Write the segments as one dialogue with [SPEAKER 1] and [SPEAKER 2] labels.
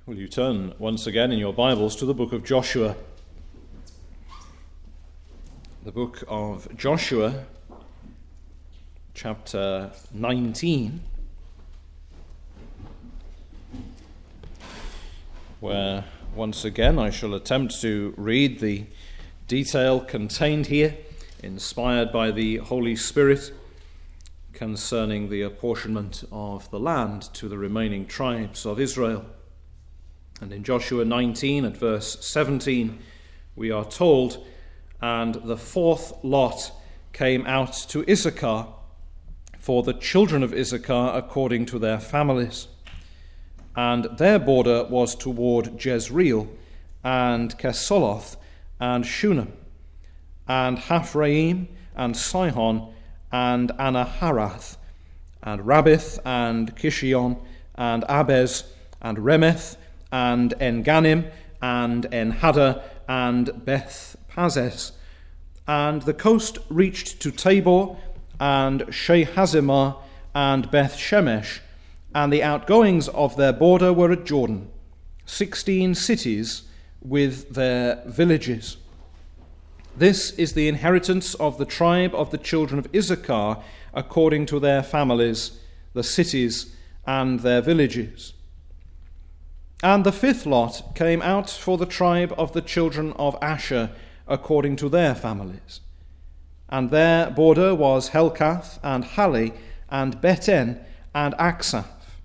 [SPEAKER 1] Will you turn once again in your Bibles to the book of Joshua? The book of Joshua, chapter 19, where once again I shall attempt to read the detail contained here, inspired by the Holy Spirit, concerning the apportionment of the land to the remaining tribes of Israel. And in Joshua 19 at verse 17, we are told, "And the fourth lot came out to Issachar, for the children of Issachar according to their families. And their border was toward Jezreel, and Kesoloth, and Shunem, and Haphraim, and Sihon, and Anaharath, and Rabbith, and Kishion, and Abez, and Remeth, and Enganim, and Enhaddah, and Beth Pazes. And the coast reached to Tabor, and Shehazimah, and Beth Shemesh, and the outgoings of their border were at Jordan, 16 cities with their villages. This is the inheritance of the tribe of the children of Issachar, according to their families, the cities and their villages. And the fifth lot came out for the tribe of the children of Asher, according to their families. And their border was Helkath, and Hali, and Beten, and Aksaph,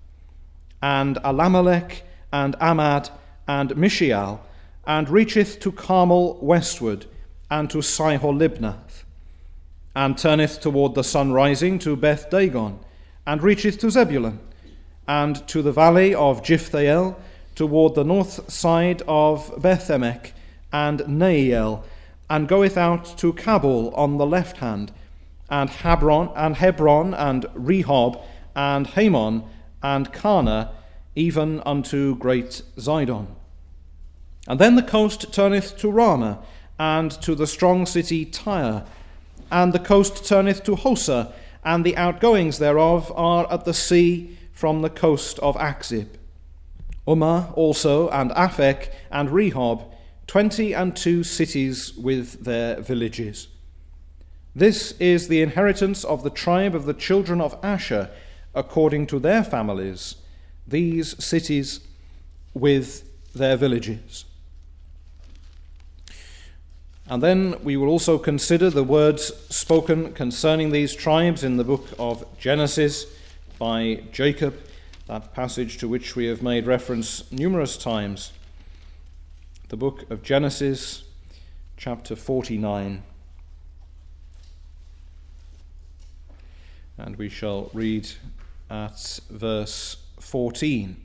[SPEAKER 1] and Alamelech, and Amad, and Mishial, and reacheth to Carmel westward, and to Sihor-libnath, and turneth toward the sun rising to Beth Dagon, and reacheth to Zebulun, and to the valley of Jiphthahel, toward the north side of Beth-emek and Neiel, and goeth out to Kabul on the left hand, and Hebron, and Rehob, and Hamon, and Kana, even unto great Zidon. And then the coast turneth to Ramah, and to the strong city Tyre, and the coast turneth to Hosa, and the outgoings thereof are at the sea from the coast of Achzib. Ummah also, and Aphek, and Rehob, 22 cities with their villages. This is the inheritance of the tribe of the children of Asher, according to their families, these cities with their villages." And then we will also consider the words spoken concerning these tribes in the book of Genesis by Jacob, that passage to which we have made reference numerous times. The book of Genesis, chapter 49. And we shall read at verse 14.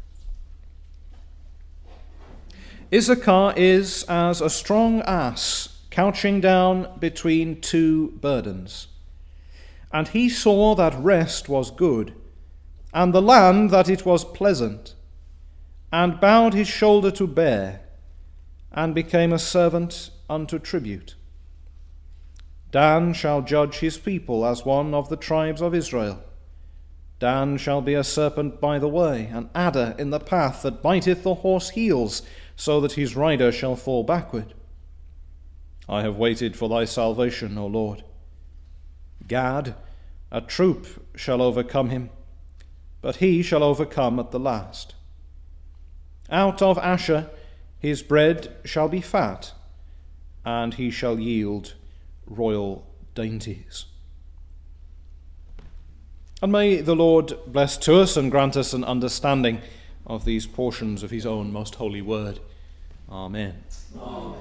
[SPEAKER 1] "Issachar is as a strong ass couching down between two burdens. And he saw that rest was good, and the land that it was pleasant, and bowed his shoulder to bear, and became a servant unto tribute. Dan shall judge his people as one of the tribes of Israel. Dan shall be a serpent by the way, an adder in the path that biteth the horse heels, so that his rider shall fall backward. I have waited for thy salvation, O Lord. Gad, a troop shall overcome him, but he shall overcome at the last. Out of Asher his bread shall be fat, and he shall yield royal dainties." And may the Lord bless to us and grant us an understanding of these portions of his own most holy word. Amen.
[SPEAKER 2] Amen.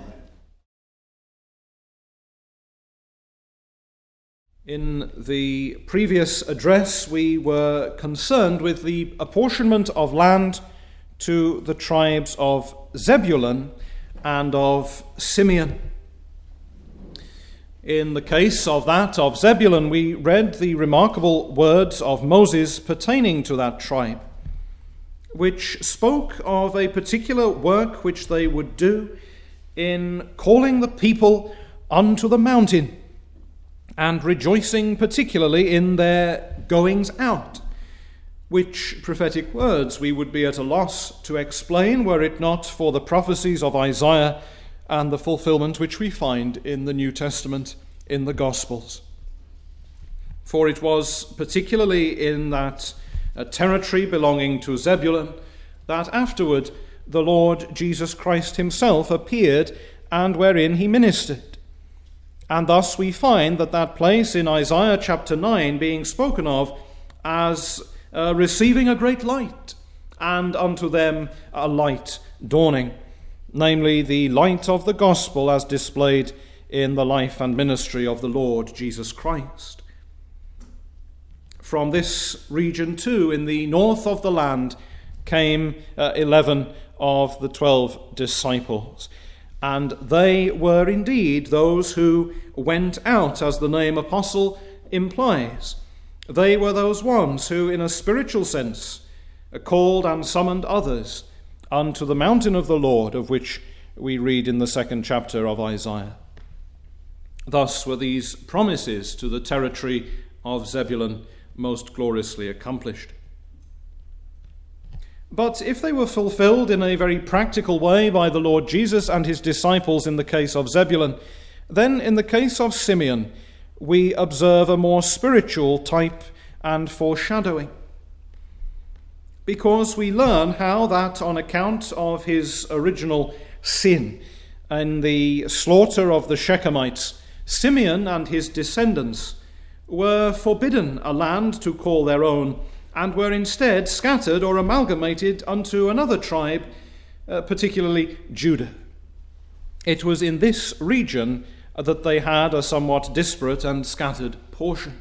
[SPEAKER 1] In the previous address, we were concerned with the apportionment of land to the tribes of Zebulun and of Simeon. In the case of that of Zebulun, we read the remarkable words of Moses pertaining to that tribe, which spoke of a particular work which they would do in calling the people unto the mountain, and rejoicing particularly in their goings out, which prophetic words we would be at a loss to explain were it not for the prophecies of Isaiah and the fulfillment which we find in the New Testament in the Gospels. For it was particularly in that territory belonging to Zebulun that afterward the Lord Jesus Christ himself appeared and wherein he ministered. And thus we find that place in Isaiah chapter 9 being spoken of as receiving a great light, and unto them a light dawning, namely the light of the gospel as displayed in the life and ministry of the Lord Jesus Christ. From this region too, in the north of the land, came 11 of the 12 disciples. And they were indeed those who went out, as the name apostle implies. They were those ones who, in a spiritual sense, called and summoned others unto the mountain of the Lord, of which we read in the 2nd chapter of Isaiah. Thus were these promises to the territory of Zebulun most gloriously accomplished. But if they were fulfilled in a very practical way by the Lord Jesus and his disciples in the case of Zebulun, then in the case of Simeon we observe a more spiritual type and foreshadowing. Because we learn how that on account of his original sin and the slaughter of the Shechemites, Simeon and his descendants were forbidden a land to call their own, and were instead scattered or amalgamated unto another tribe, particularly Judah. It was in this region that they had a somewhat disparate and scattered portion.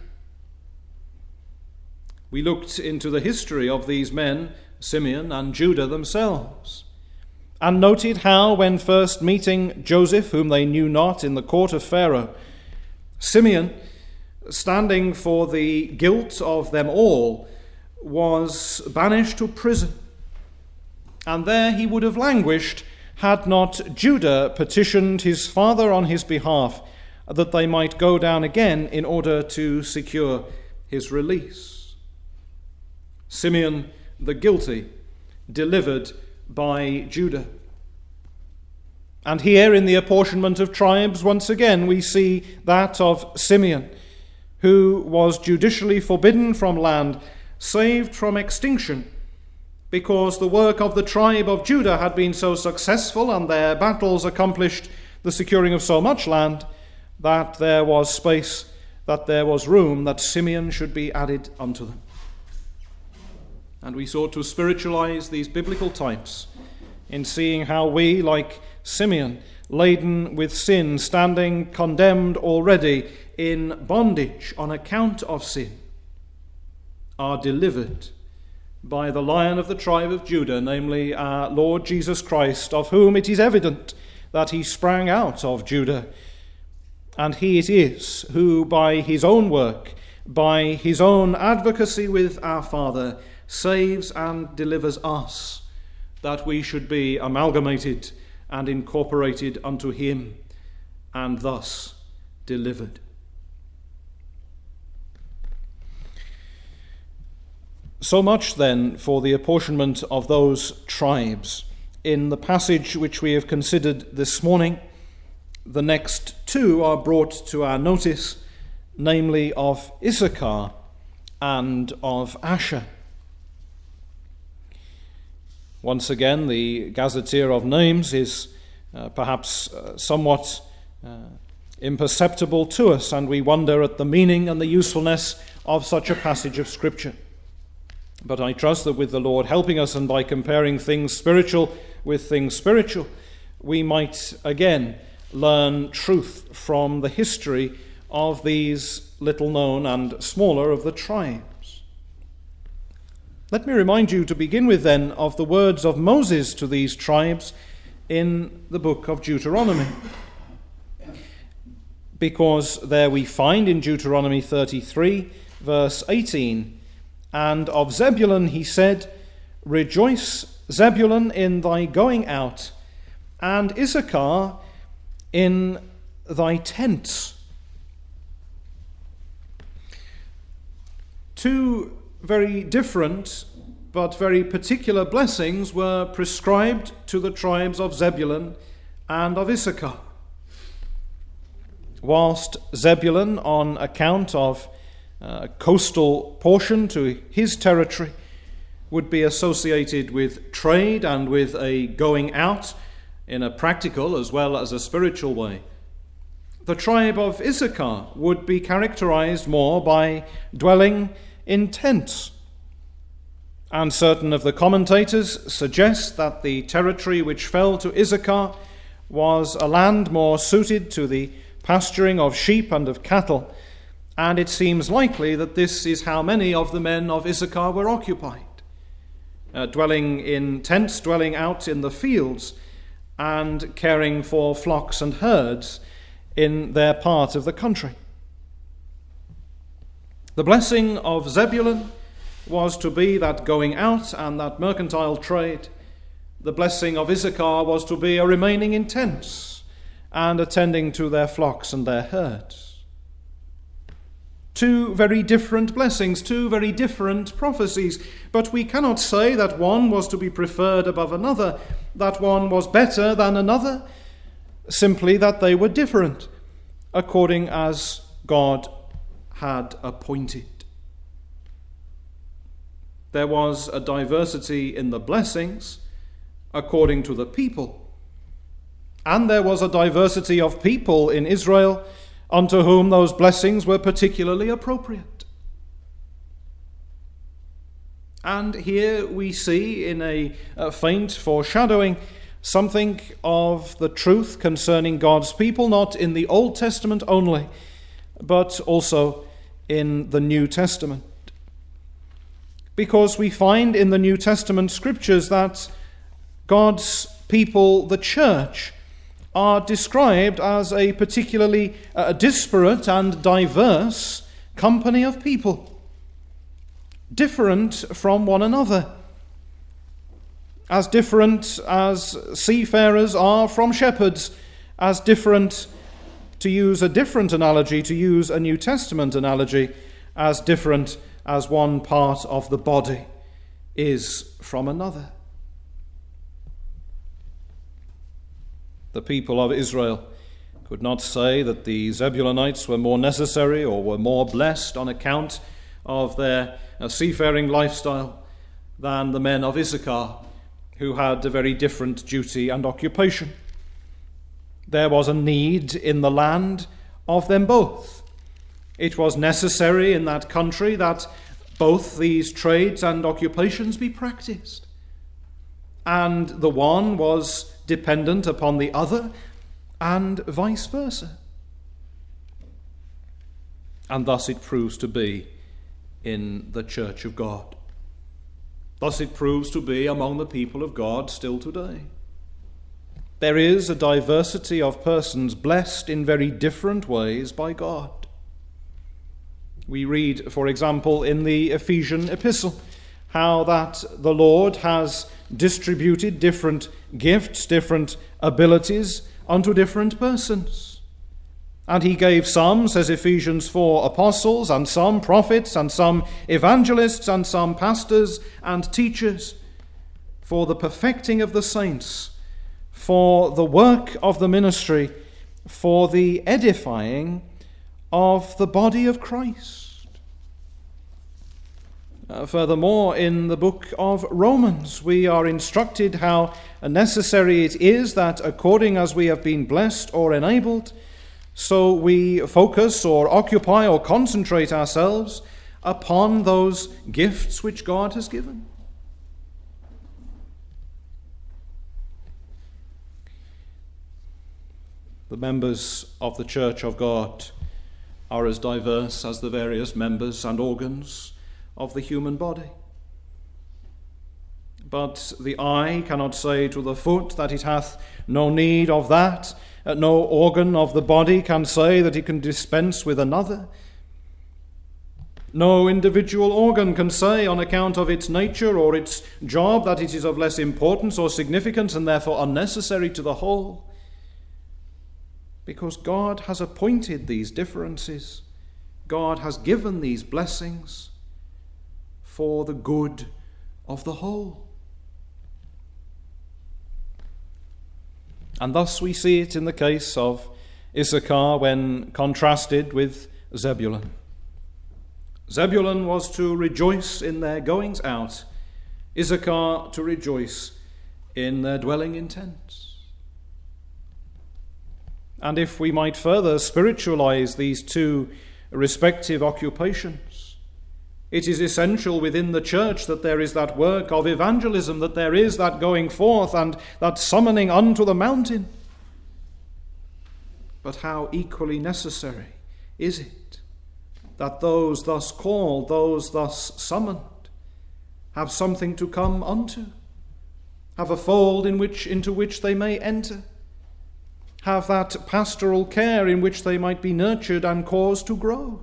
[SPEAKER 1] We looked into the history of these men, Simeon and Judah themselves, and noted how, when first meeting Joseph, whom they knew not, in the court of Pharaoh, Simeon, standing for the guilt of them all, was banished to prison. And there he would have languished had not Judah petitioned his father on his behalf that they might go down again in order to secure his release. Simeon, the guilty, delivered by Judah. And here in the apportionment of tribes, once again, we see that of Simeon, who was judicially forbidden from land, saved from extinction, because the work of the tribe of Judah had been so successful and their battles accomplished the securing of so much land that there was space, that there was room, that Simeon should be added unto them. And we sought to spiritualize these biblical types in seeing how we, like Simeon, laden with sin, standing condemned already in bondage on account of sin, are delivered by the Lion of the tribe of Judah, namely our Lord Jesus Christ, of whom it is evident that he sprang out of Judah. And he it is who, by his own work, by his own advocacy with our Father, saves and delivers us, that we should be amalgamated and incorporated unto him, and thus delivered. So much then for the apportionment of those tribes. In the passage which we have considered this morning, the next two are brought to our notice, namely of Issachar and of Asher. Once again, the gazetteer of names is perhaps somewhat imperceptible to us, and we wonder at the meaning and the usefulness of such a passage of Scripture. But I trust that with the Lord helping us, and by comparing things spiritual with things spiritual, we might again learn truth from the history of these little known and smaller of the tribes. Let me remind you to begin with then of the words of Moses to these tribes in the book of Deuteronomy. Because there we find in Deuteronomy 33, verse 18, "And of Zebulun he said, Rejoice, Zebulun, in thy going out, and Issachar in thy tents." Two very different but very particular blessings were prescribed to the tribes of Zebulun and of Issachar. Whilst Zebulun, on account of a coastal portion to his territory, would be associated with trade and with a going out in a practical as well as a spiritual way, the tribe of Issachar would be characterized more by dwelling in tents. And certain of the commentators suggest that the territory which fell to Issachar was a land more suited to the pasturing of sheep and of cattle, and it seems likely that this is how many of the men of Issachar were occupied, dwelling in tents, dwelling out in the fields, and caring for flocks and herds in their part of the country. The blessing of Zebulun was to be that going out and that mercantile trade. The blessing of Issachar was to be a remaining in tents and attending to their flocks and their herds. Two very different blessings, two very different prophecies, but we cannot say that one was to be preferred above another, that one was better than another, simply that they were different, according as God had appointed. There was a diversity in the blessings according to the people, and there was a diversity of people in Israel unto whom those blessings were particularly appropriate. And here we see in a faint foreshadowing something of the truth concerning God's people, not in the Old Testament only, but also in the New Testament. Because we find in the New Testament scriptures that God's people, the church, are described as a particularly disparate and diverse company of people, different from one another, as different as seafarers are from shepherds, as different, to use a different analogy, to use a New Testament analogy, as different as one part of the body is from another. The people of Israel could not say that the Zebulunites were more necessary or were more blessed on account of their seafaring lifestyle than the men of Issachar, who had a very different duty and occupation. There was a need in the land of them both. It was necessary in that country that both these trades and occupations be practiced. And the one was dependent upon the other, and vice versa. And thus it proves to be in the Church of God. Thus it proves to be among the people of God still today. There is a diversity of persons blessed in very different ways by God. We read, for example, in the Ephesian epistle, how that the Lord has distributed different gifts, different abilities unto different persons. And he gave some, says Ephesians 4, apostles, and some prophets, and some evangelists, and some pastors and teachers, for the perfecting of the saints, for the work of the ministry, for the edifying of the body of Christ. Furthermore, in the book of Romans, we are instructed how necessary it is that according as we have been blessed or enabled, so we focus or occupy or concentrate ourselves upon those gifts which God has given. The members of the Church of God are as diverse as the various members and organs of the human body. But the eye cannot say to the foot that it hath no need of that. No organ of the body can say that it can dispense with another. No individual organ can say on account of its nature or its job that it is of less importance or significance and therefore unnecessary to the whole. Because God has appointed these differences. God has given these blessings for the good of the whole. And thus we see it in the case of Issachar when contrasted with Zebulun. Zebulun was to rejoice in their goings out, Issachar to rejoice in their dwelling in tents. And if we might further spiritualize these two respective occupations, it is essential within the church that there is that work of evangelism, that there is that going forth and that summoning unto the mountain. But how equally necessary is it that those thus called, those thus summoned, have something to come unto, have a fold into which they may enter, have that pastoral care in which they might be nurtured and caused to grow.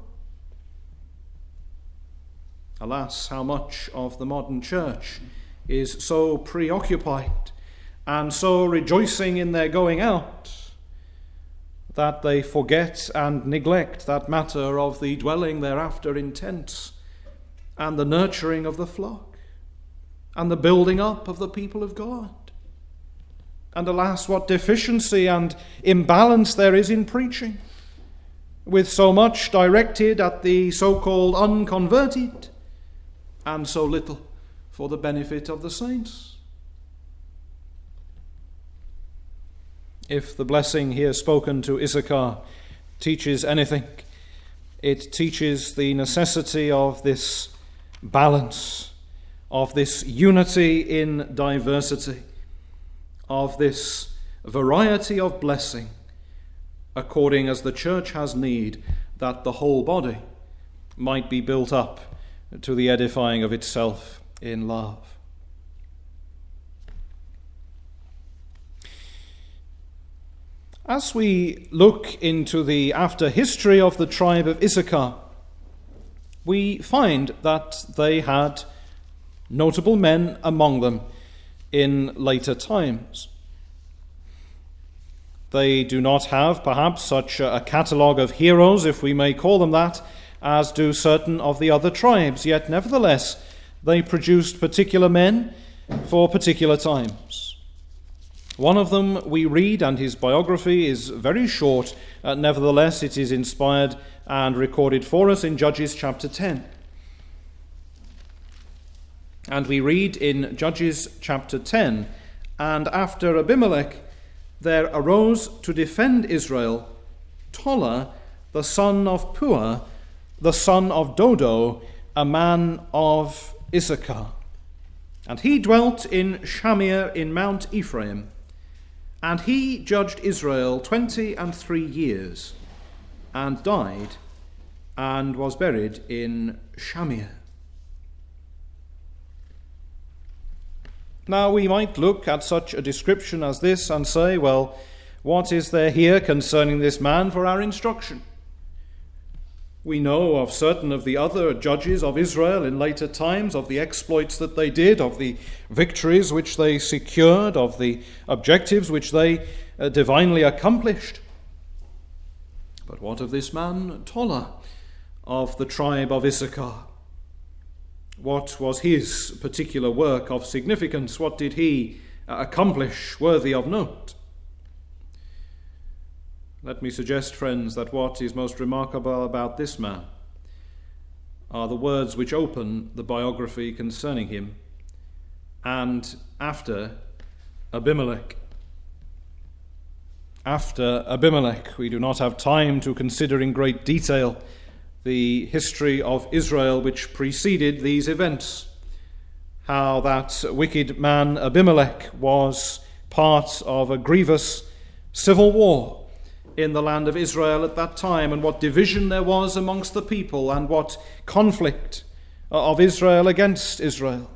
[SPEAKER 1] Alas, how much of the modern church is so preoccupied and so rejoicing in their going out that they forget and neglect that matter of the dwelling thereafter in tents and the nurturing of the flock and the building up of the people of God. And alas, what deficiency and imbalance there is in preaching, with so much directed at the so-called unconverted and so little for the benefit of the saints. If the blessing here spoken to Issachar teaches anything, it teaches the necessity of this balance, of this unity in diversity, of this variety of blessing, according as the church has need, that the whole body might be built up to the edifying of itself in love. As we look into the after history of the tribe of Issachar, we find that they had notable men among them in later times. They do not have perhaps such a catalogue of heroes, if we may call them that, as do certain of the other tribes, yet nevertheless they produced particular men for particular times. One of them we read, and his biography is very short, nevertheless it is inspired and recorded for us in Judges chapter 10. And we read in Judges chapter 10, "And after Abimelech there arose to defend Israel Tola, the son of Puah, the son of Dodo, a man of Issachar. And he dwelt in Shamir in Mount Ephraim. And he judged Israel 23 years, and died, and was buried in Shamir." Now we might look at such a description as this and say, well, what is there here concerning this man for our instruction? We know of certain of the other judges of Israel in later times, of the exploits that they did, of the victories which they secured, of the objectives which they divinely accomplished. But what of this man, Tola, of the tribe of Issachar? What was his particular work of significance? What did he accomplish worthy of note? Let me suggest, friends, that what is most remarkable about this man are the words which open the biography concerning him: "And after Abimelech." After Abimelech. We do not have time to consider in great detail the history of Israel which preceded these events, how that wicked man Abimelech was part of a grievous civil war in the land of Israel at that time, and what division there was amongst the people, and what conflict of Israel against Israel,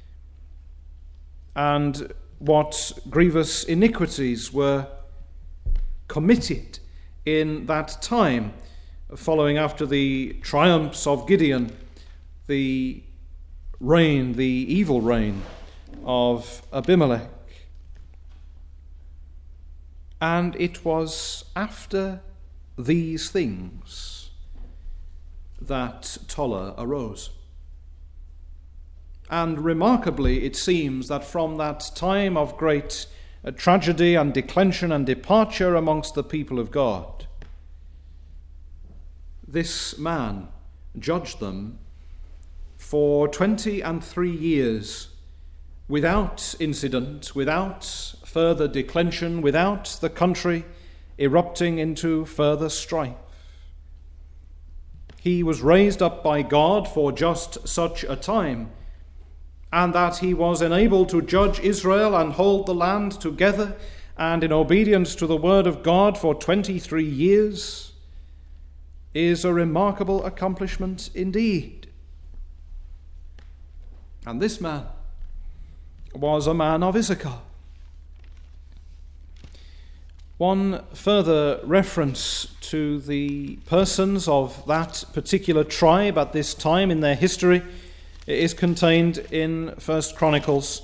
[SPEAKER 1] and what grievous iniquities were committed in that time, following after the triumphs of Gideon, the evil reign of Abimelech. And it was after these things that Tola arose. And remarkably, it seems that from that time of great tragedy and declension and departure amongst the people of God, this man judged them for 23 years without incident, without further declension, without the country erupting into further strife. He was raised up by God for just such a time, and that he was enabled to judge Israel and hold the land together and in obedience to the word of God for 23 years is a remarkable accomplishment indeed. And this man was a man of Issachar. One further reference to the persons of that particular tribe at this time in their history is contained in 1 Chronicles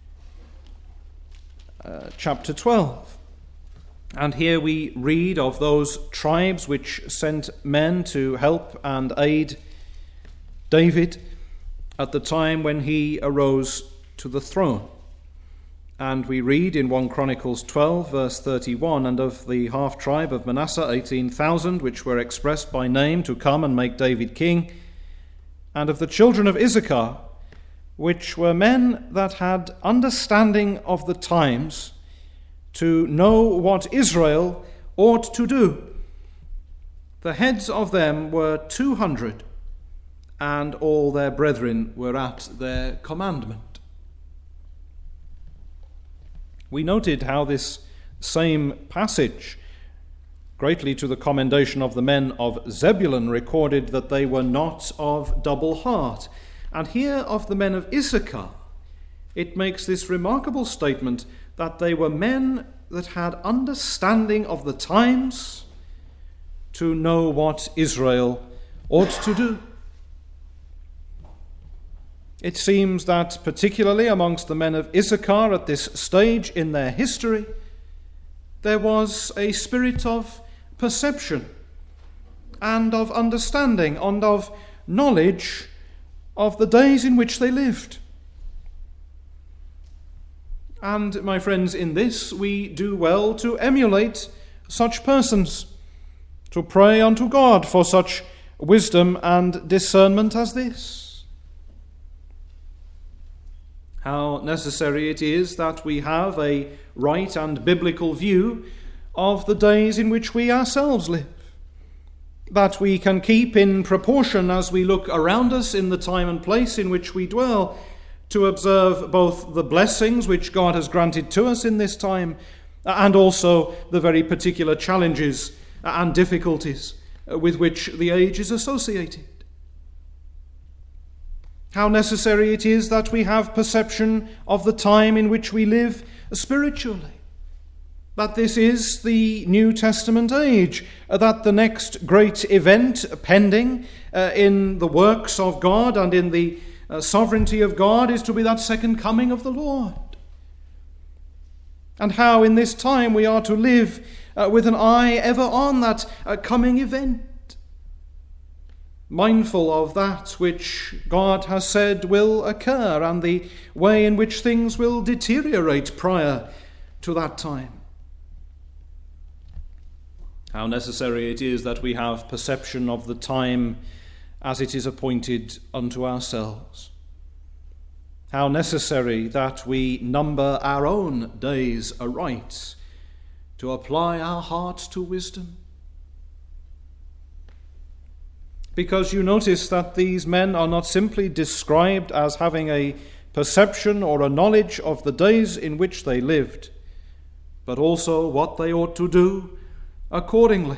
[SPEAKER 1] chapter 12. And here we read of those tribes which sent men to help and aid David at the time when he arose to the throne. And we read in 1 Chronicles 12, verse 31, and of the half-tribe of Manasseh, 18,000, which were expressed by name to come and make David king, and of the children of Issachar, which were men that had understanding of the times, to know what Israel ought to do. The heads of them were 200, and all their brethren were at their commandment. We noted how this same passage, greatly to the commendation of the men of Zebulun, recorded that they were not of double heart. And here of the men of Issachar, it makes this remarkable statement that they were men that had understanding of the times to know what Israel ought to do. It seems that particularly amongst the men of Issachar at this stage in their history, there was a spirit of perception and of understanding and of knowledge of the days in which they lived. And, my friends, in this we do well to emulate such persons, to pray unto God for such wisdom and discernment as this. How necessary it is that we have a right and biblical view of the days in which we ourselves live, that we can keep in proportion as we look around us in the time and place in which we dwell, to observe both the blessings which God has granted to us in this time and also the very particular challenges and difficulties with which the age is associated. How necessary it is that we have perception of the time in which we live spiritually, that this is the New Testament age, that the next great event pending in the works of God and in the sovereignty of God is to be that second coming of the Lord. And how in this time we are to live with an eye ever on that coming event, mindful of that which God has said will occur and the way in which things will deteriorate prior to that time. How necessary it is that we have perception of the time as it is appointed unto ourselves. How necessary that we number our own days aright, to apply our hearts to wisdom. Because you notice that these men are not simply described as having a perception or a knowledge of the days in which they lived, but also what they ought to do accordingly.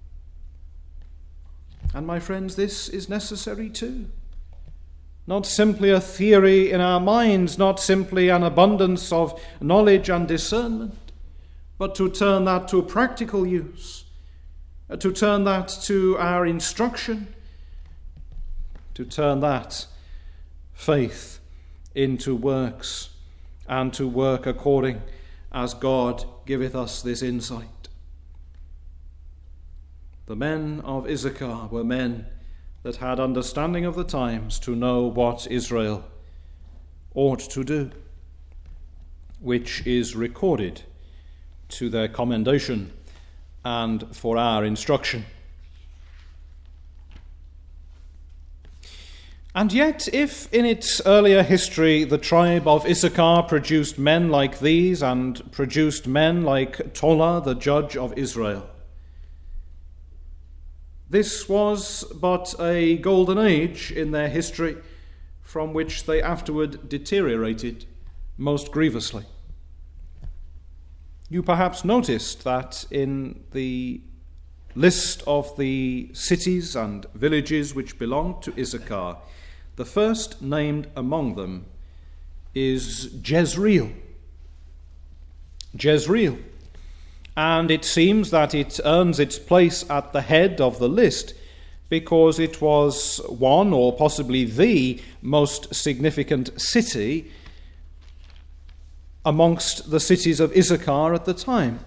[SPEAKER 1] And my friends, this is necessary too. Not simply a theory in our minds, not simply an abundance of knowledge and discernment, but to turn that to practical use, to turn that to our instruction, to turn that faith into works, and to work according as God giveth us this insight. The men of Issachar were men that had understanding of the times to know what Israel ought to do, which is recorded to their commendation and for our instruction. And yet, if in its earlier history the tribe of Issachar produced men like these and produced men like Tola, the judge of Israel, this was but a golden age in their history from which they afterward deteriorated most grievously. You perhaps noticed that in the list of the cities and villages which belonged to Issachar, the first named among them is Jezreel. Jezreel. And it seems that it earns its place at the head of the list because it was one, or possibly the most significant city amongst the cities of Issachar at the time.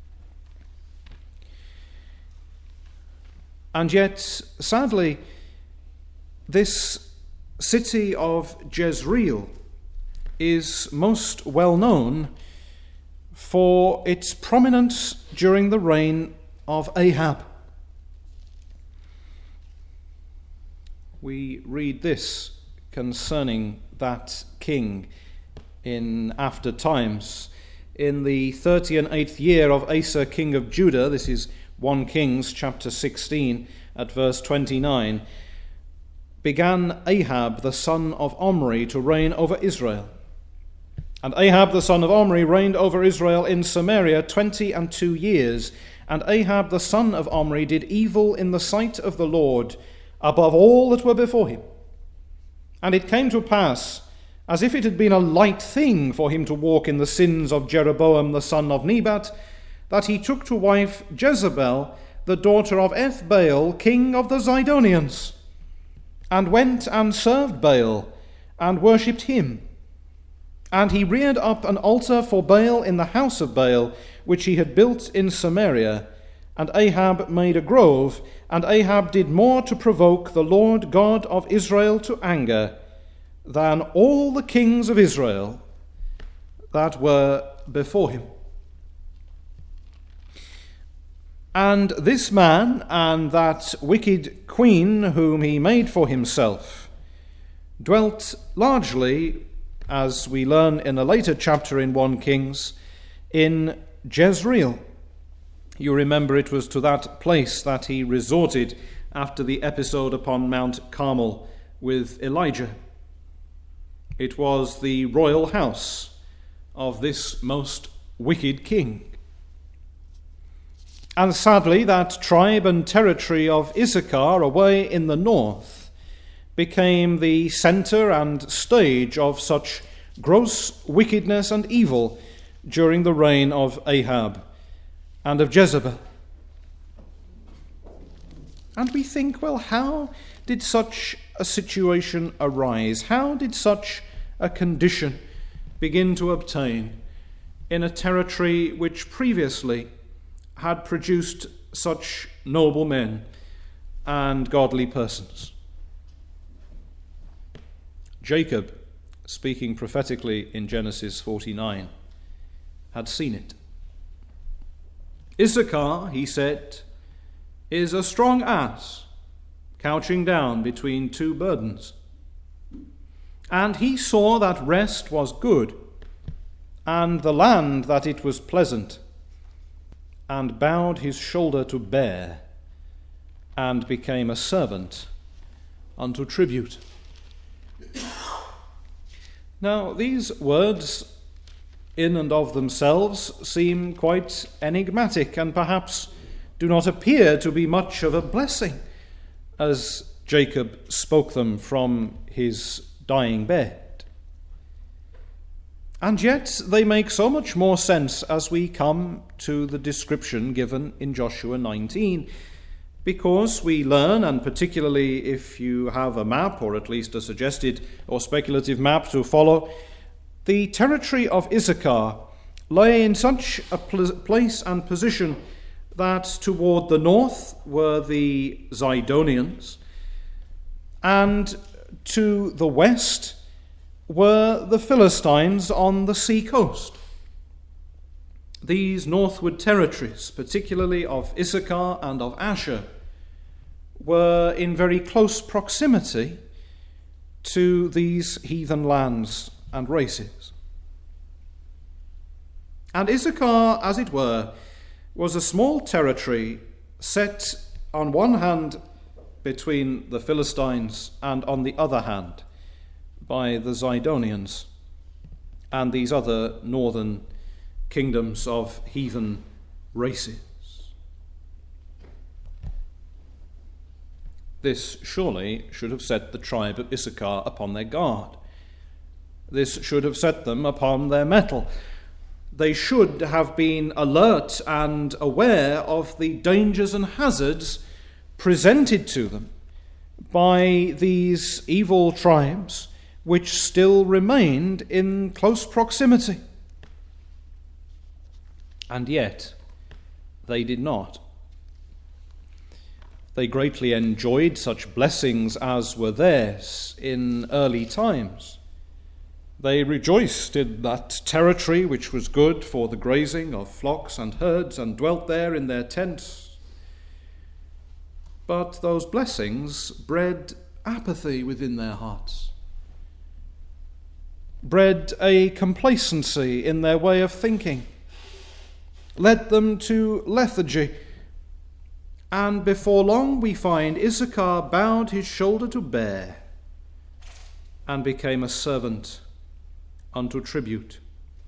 [SPEAKER 1] And yet, sadly, this city of Jezreel is most well known for its prominence during the reign of Ahab. We read this concerning that king in after times. In the 38th year of Asa, king of Judah, this is 1 Kings chapter 16 at verse 29, began Ahab the son of Omri to reign over Israel. And Ahab the son of Omri reigned over Israel in Samaria 22 years. And Ahab the son of Omri did evil in the sight of the Lord above all that were before him. And it came to pass, as if it had been a light thing for him to walk in the sins of Jeroboam the son of Nebat, that he took to wife Jezebel, the daughter of Ethbaal, king of the Zidonians, and went and served Baal, and worshipped him. And he reared up an altar for Baal in the house of Baal, which he had built in Samaria. And Ahab made a grove, and Ahab did more to provoke the Lord God of Israel to anger than all the kings of Israel that were before him. And this man and that wicked queen whom he made for himself dwelt largely, as we learn in a later chapter in 1 Kings, in Jezreel. You remember it was to that place that he resorted after the episode upon Mount Carmel with Elijah. It was the royal house of this most wicked king. And sadly, that tribe and territory of Issachar away in the north became the center and stage of such gross wickedness and evil during the reign of Ahab and of Jezebel. And we think, well, how did such a situation arise? How did such a condition begin to obtain in a territory which previously had produced such noble men and godly persons? Jacob, speaking prophetically in Genesis 49, had seen it. Issachar, he said, is a strong ass couching down between two burdens. And he saw that rest was good, and the land that it was pleasant, and bowed his shoulder to bear, and became a servant unto tribute. Now, these words in and of themselves seem quite enigmatic and perhaps do not appear to be much of a blessing as Jacob spoke them from his dying bed. And yet they make so much more sense as we come to the description given in Joshua 19, because we learn, and particularly if you have a map, or at least a suggested or speculative map to follow, the territory of Issachar lay in such a place and position that toward the north were the Zidonians, and to the west were the Philistines on the sea coast. These northward territories, particularly of Issachar and of Asher, were in very close proximity to these heathen lands and races. And Issachar, as it were, was a small territory set on one hand between the Philistines and on the other hand by the Zidonians and these other northern kingdoms of heathen races. This surely should have set the tribe of Issachar upon their guard. This should have set them upon their mettle. They should have been alert and aware of the dangers and hazards presented to them by these evil tribes which still remained in close proximity. And yet, they did not. They greatly enjoyed such blessings as were theirs in early times. They rejoiced in that territory which was good for the grazing of flocks and herds, and dwelt there in their tents. But those blessings bred apathy within their hearts, bred a complacency in their way of thinking, led them to lethargy. And before long we find Issachar bowed his shoulder to bear and became a servant unto tribute.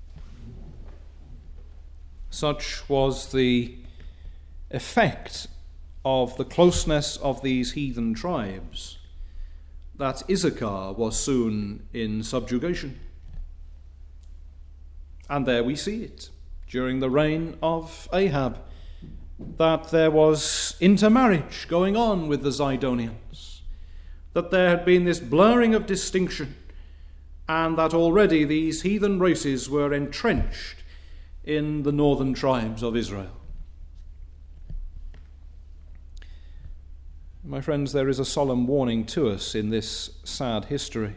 [SPEAKER 1] Such was the effect of the closeness of these heathen tribes, that Issachar was soon in subjugation. And there we see it during the reign of Ahab, that there was intermarriage going on with the Zidonians, that there had been this blurring of distinction, and that already these heathen races were entrenched in the northern tribes of Israel. My friends, there is a solemn warning to us in this sad history.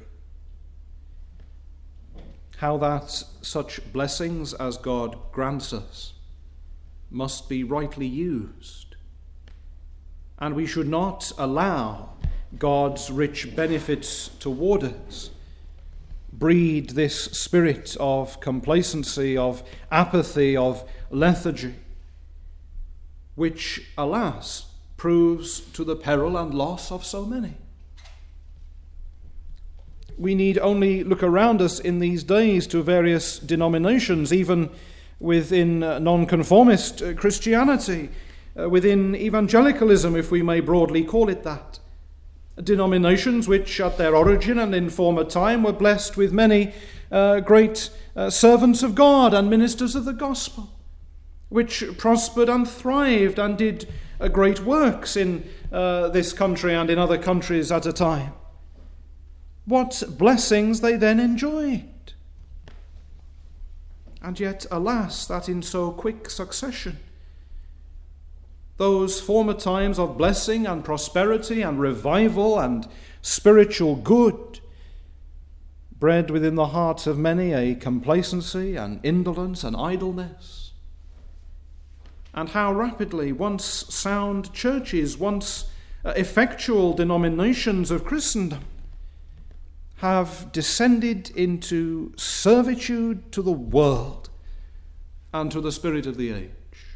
[SPEAKER 1] How that such blessings as God grants us must be rightly used. And we should not allow God's rich benefits toward us breed this spirit of complacency, of apathy, of lethargy, which, alas, proves to the peril and loss of so many. We need only look around us in these days to various denominations, even within nonconformist Christianity, within evangelicalism, if we may broadly call it that. Denominations which at their origin and in former time were blessed with many great servants of God and ministers of the gospel, which prospered and thrived and did great works in this country and in other countries at a time. What blessings they then enjoyed! And yet, alas, that in so quick succession, those former times of blessing and prosperity and revival and spiritual good bred within the hearts of many a complacency and indolence and idleness. And how rapidly once sound churches, once effectual denominations of Christendom have descended into servitude to the world and to the spirit of the age.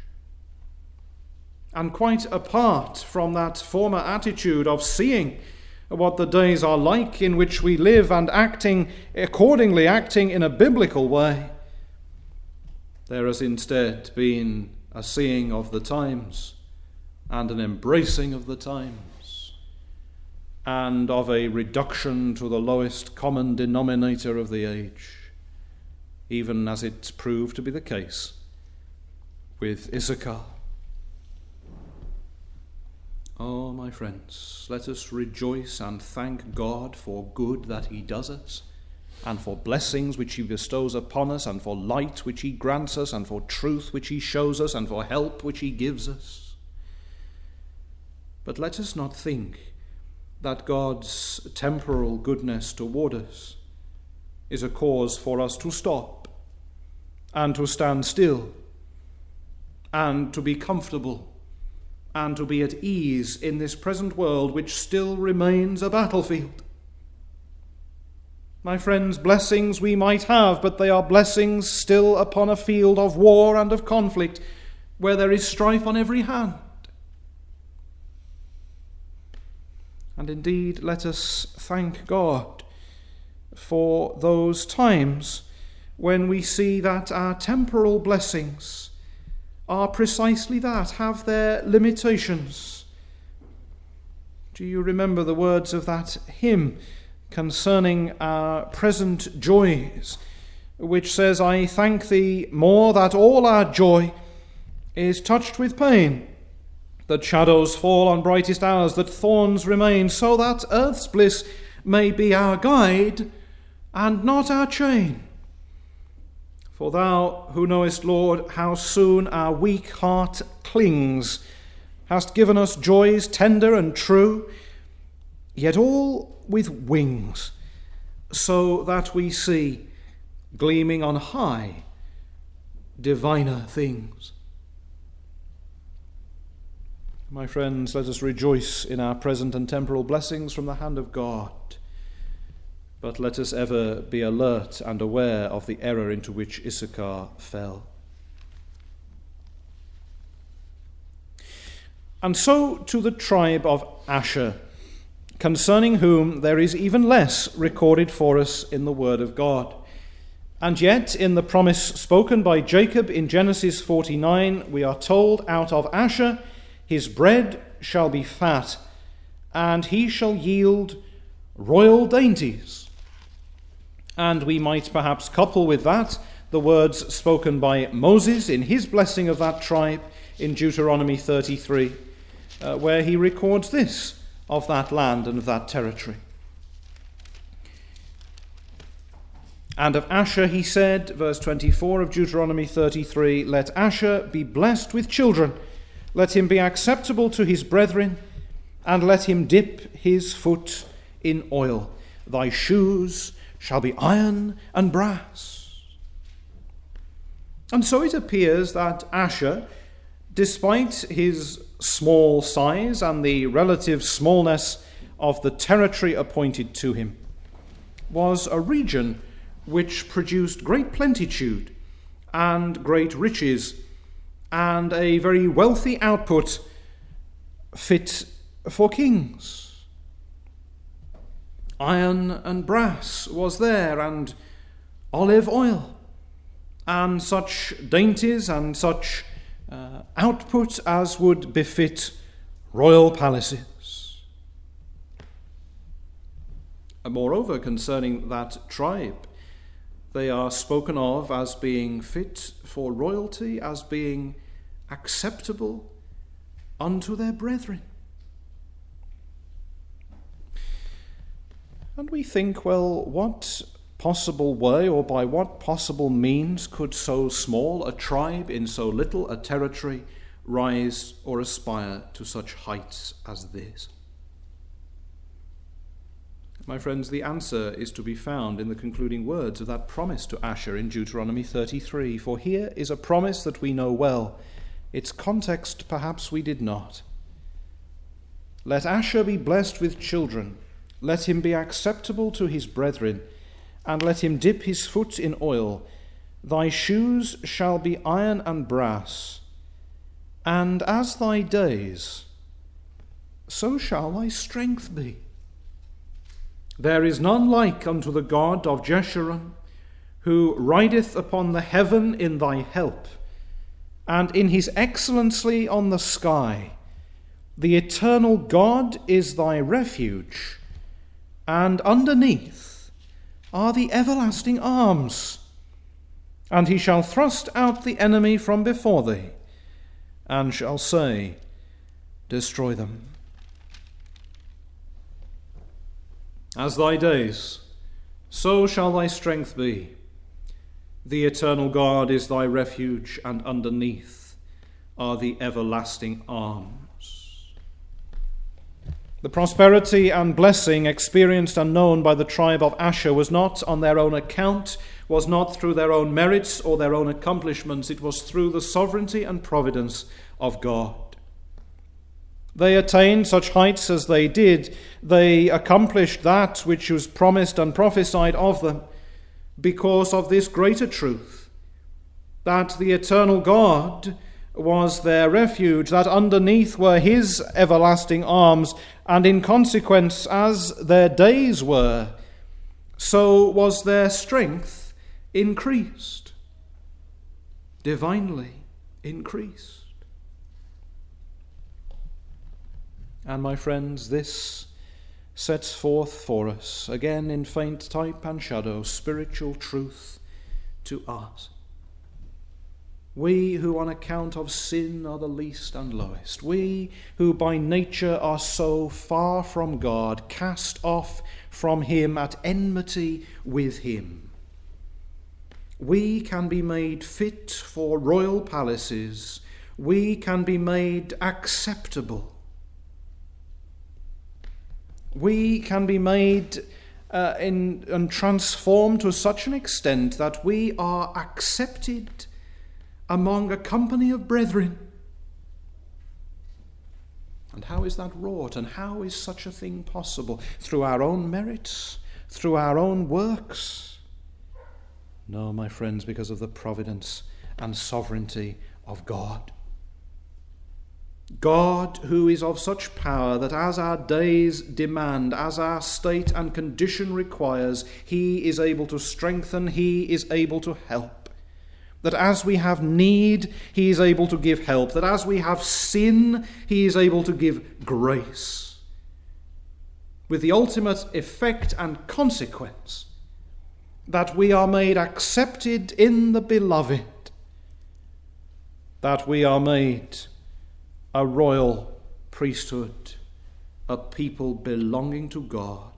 [SPEAKER 1] And quite apart from that former attitude of seeing what the days are like in which we live and acting accordingly, acting in a biblical way, there has instead been a seeing of the times and an embracing of the times and of a reduction to the lowest common denominator of the age, even as it proved to be the case with Issachar. Oh, my friends, let us rejoice and thank God for good that he does us, and for blessings which he bestows upon us, and for light which he grants us, and for truth which he shows us, and for help which he gives us. But let us not think that God's temporal goodness toward us is a cause for us to stop and to stand still and to be comfortable and to be at ease in this present world, which still remains a battlefield. My friends, blessings we might have, but they are blessings still upon a field of war and of conflict, where there is strife on every hand. And indeed, let us thank God for those times when we see that our temporal blessings are precisely that, have their limitations. Do you remember the words of that hymn concerning our present joys, which says, "I thank thee more that all our joy is touched with pain, that shadows fall on brightest hours, that thorns remain, so that earth's bliss may be our guide and not our chain. For thou, who knowest, Lord, how soon our weak heart clings, hast given us joys tender and true, yet all with wings, so that we see, gleaming on high, diviner things." My friends, let us rejoice in our present and temporal blessings from the hand of God, but let us ever be alert and aware of the error into which Issachar fell. And so to the tribe of Asher, concerning whom there is even less recorded for us in the Word of God. And yet, in the promise spoken by Jacob in Genesis 49, we are told, "Out of Asher his bread shall be fat, and he shall yield royal dainties." And we might perhaps couple with that the words spoken by Moses in his blessing of that tribe in Deuteronomy 33, where he records this of that land and of that territory. And of Asher he said, verse 24 of Deuteronomy 33, "Let Asher be blessed with children, let him be acceptable to his brethren, and let him dip his foot in oil. Thy shoes shall be iron and brass." And so it appears that Asher, despite his small size and the relative smallness of the territory appointed to him, was a region which produced great plenitude and great riches and a very wealthy output fit for kings. Iron and brass was there, and olive oil, and such dainties and such output as would befit royal palaces. And moreover, concerning that tribe, they are spoken of as being fit for royalty, as being acceptable unto their brethren. And we think, well, what possible way or by what possible means could so small a tribe in so little a territory rise or aspire to such heights as this? My friends, the answer is to be found in the concluding words of that promise to Asher in Deuteronomy 33. For here is a promise that we know well. Its context perhaps we did not. "Let Asher be blessed with children, let him be acceptable to his brethren, and let him dip his foot in oil. Thy shoes shall be iron and brass, and as thy days, so shall thy strength be. There is none like unto the God of Jeshurun, who rideth upon the heaven in thy help, and in his excellency on the sky. The eternal God is thy refuge, and underneath are the everlasting arms. And he shall thrust out the enemy from before thee, and shall say, Destroy them. As thy days, so shall thy strength be. The eternal God is thy refuge, and underneath are the everlasting arms. The prosperity and blessing experienced and known by the tribe of Asher was not on their own account, was not through their own merits or their own accomplishments. It was through the sovereignty and providence of God. They attained such heights as they did. They accomplished that which was promised and prophesied of them because of this greater truth, that the eternal God was their refuge, that underneath were his everlasting arms, and in consequence, as their days were, so was their strength increased, divinely increased. And my friends, this sets forth for us, again in faint type and shadow, spiritual truth to us. We who on account of sin are the least and lowest, we who by nature are so far from God, cast off from him, at enmity with him, we can be made fit for royal palaces, we can be made acceptable, we can be made and transformed to such an extent that we are accepted among a company of brethren. And how is that wrought? And how is such a thing possible? Through our own merits? Through our own works? No, my friends, because of the providence and sovereignty of God. God, who is of such power that as our days demand, as our state and condition requires, he is able to strengthen, he is able to help. That as we have need, he is able to give help. That as we have sin, he is able to give grace. With the ultimate effect and consequence that we are made accepted in the beloved. That we are made a royal priesthood, a people belonging to God.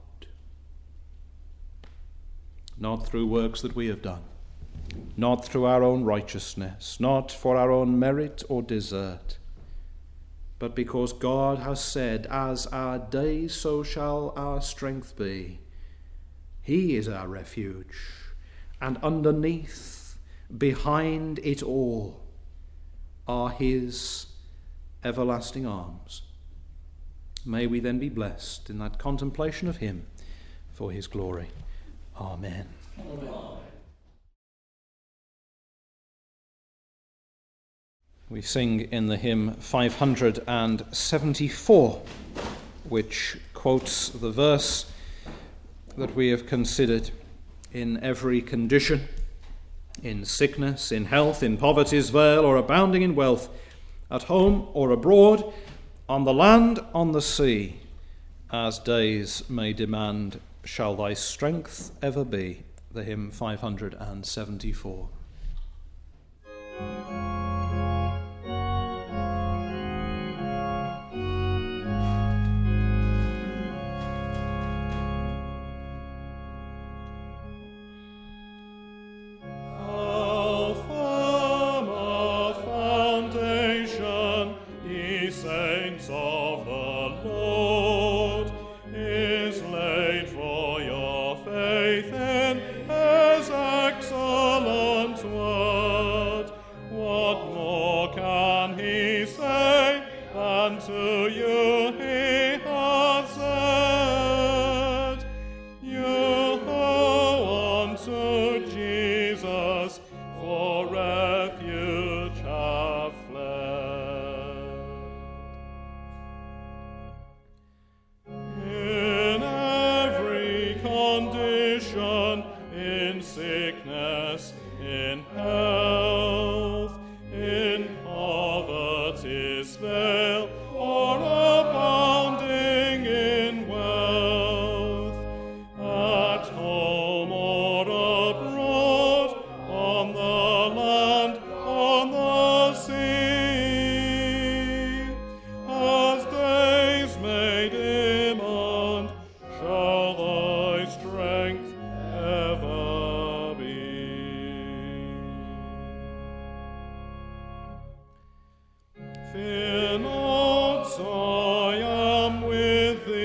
[SPEAKER 1] Not through works that we have done. Not through our own righteousness, not for our own merit or desert, but because God has said, as our days, so shall our strength be. He is our refuge, and underneath, behind it all, are his everlasting arms. May we then be blessed in that contemplation of him for his glory. Amen. Amen. We sing in the hymn 574, which quotes the verse that we have considered: in every condition, in sickness, in health, in poverty's vale, or abounding in wealth, at home or abroad, on the land, on the sea, as days may demand, shall thy strength ever be. The hymn 574.
[SPEAKER 2] Fear not, I am with thee.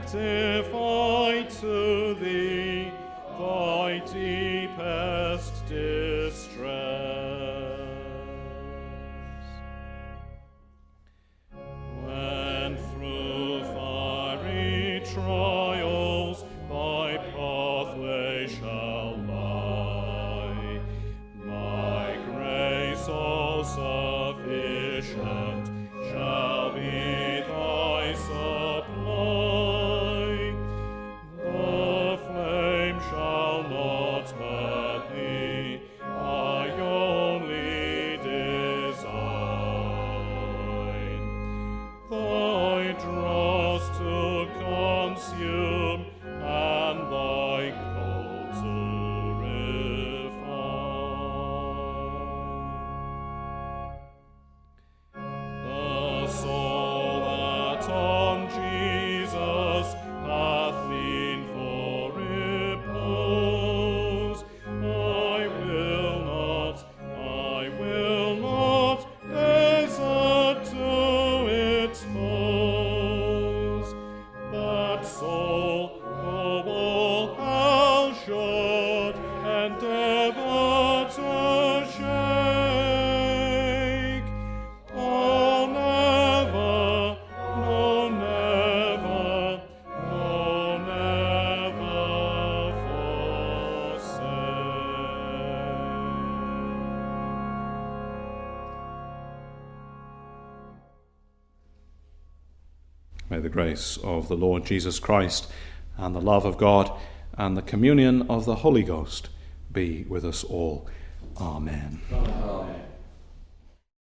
[SPEAKER 2] rectify to thee thy deepest distress. When through fiery trials thy pathway shall lie, my grace all sufficient shall be thy supply. The flame shall not hurt thee, I only design thy dross to consume and thy coal to refine. The soul that on Jesus hath leaned for repose, I will not desert to its foes. That soul, though all hell should endeavor to shake, oh never, no never, no never forsake.
[SPEAKER 1] May the grace of the Lord Jesus Christ and the love of God and the communion of the Holy Ghost be with us all. Amen.
[SPEAKER 3] Amen.